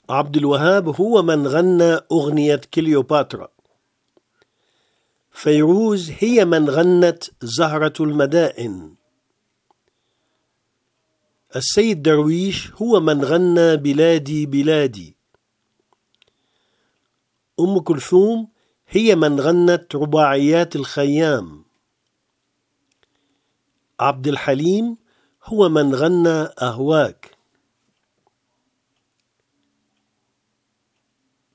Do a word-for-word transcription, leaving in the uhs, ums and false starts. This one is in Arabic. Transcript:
عبد الوهاب هو من غنى أغنية كليوباترا. فيروز هي من غنت زهرة المدائن. السيد درويش هو من غنى بلادي بلادي. أم كلثوم هي من غنت رباعيات الخيام. عبد الحليم هو من غنى أهواك.